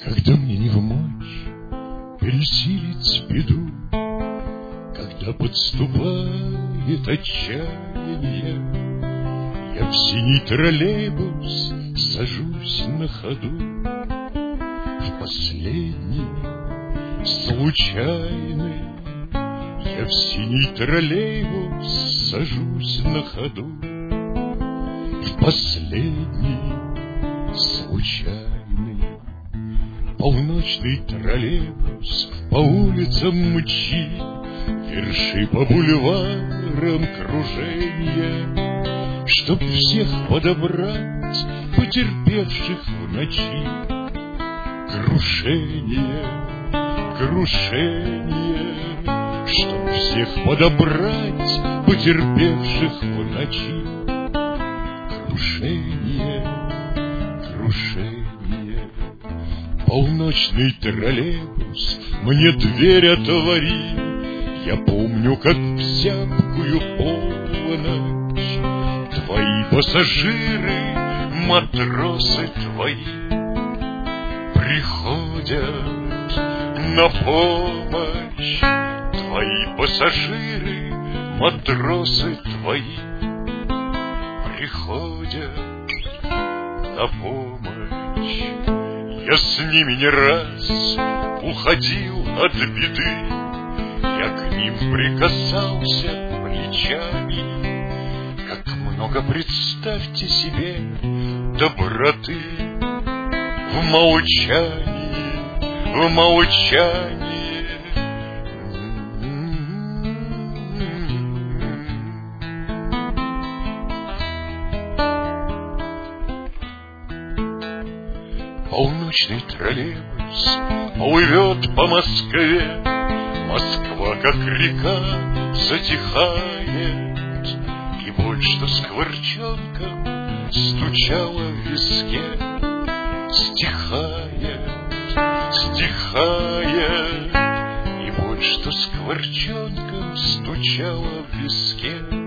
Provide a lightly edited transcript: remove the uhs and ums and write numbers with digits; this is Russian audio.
Когда мне не в мочь пересилить беду, когда подступает отчаяние, я в синий троллейбус сажусь на ходу. В последний, случайный, я в синий троллейбус сажусь на ходу. В последний, случайный, полночный троллейбус по улицам мчит, верши по бульварам кружения, чтоб всех подобрать, потерпевших в ночи. Крушение, крушение, чтоб всех подобрать, потерпевших в ночи. Крушение, крушение, полночный троллейбус мне дверь отвори. Я помню, как в зябкую полночь твои пассажиры, матросы твои, приходят на помощь. Твои пассажиры, матросы твои, приходят на помощь. Я с ними не раз уходил от беды, я к ним прикасался плечами. Как много, представьте себе, доброты в молчании, в молчании. Полночный троллейбус плывет по Москве. Москва, как река, затихает, и боль, что скворчонком стучала в виске, стихает, стихает, и боль, что скворчонком стучала в виске.